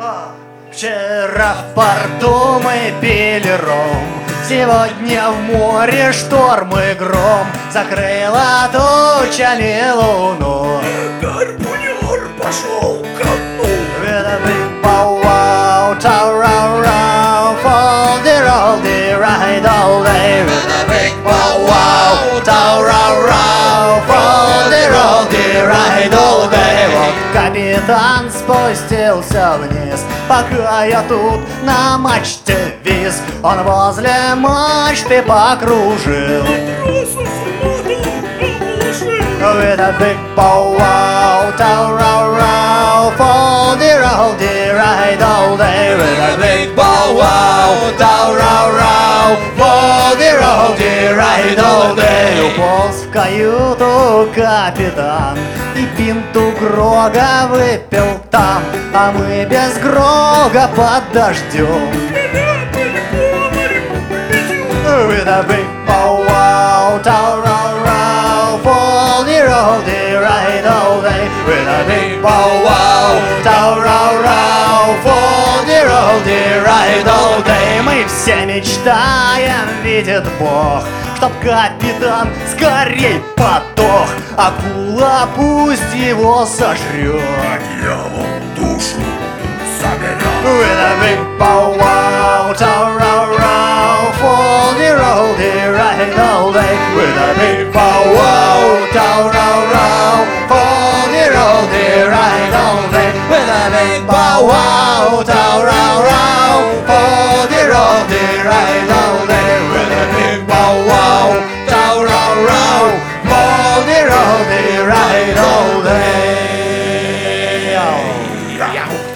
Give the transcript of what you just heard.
Вчера в порту мы пили ром, сегодня в море шторм и гром. Закрыла тучами луну, Гарпунер пошел ко дну. with a big bow wow, ta-ra-ra, for the road, the ride all day. With a big bow wow, ta-ra-ra, for the road, the ride all day. Вот капитан спустился вниз, пока я тут на мачте вис. Он возле мачты покружил, Тросов мотом обложил. with a big bow wow, ta-ra-ra, for the road, the ride all day. With a big bow wow, ta-ra-ra, for the road, the ride all day. Уполз в каюту капитан и пинту Грога выпил там, а мы без Грога под дождем. Ляпали по морю пятью. With a big bow wow, ta-ra-ra, for the road, the ride all day. With a big bow wow, ta-ra-ra, for the road, the ride all day. Мы все мечтаем, видит Бог, чтоб капитан скорей подох. Акула пусть его сожрет. Дьявол душу заберет. With a big bow wow, ta-ra-ra, for the road, the ride all day. With a big bow wow, ta-ra-ra, for the road, the ride all day. With a big bow wow, ta-ra-ra, for the road, the ride all day. With a big bow wow, ta-ra-ra, for the road, the ride all day. Я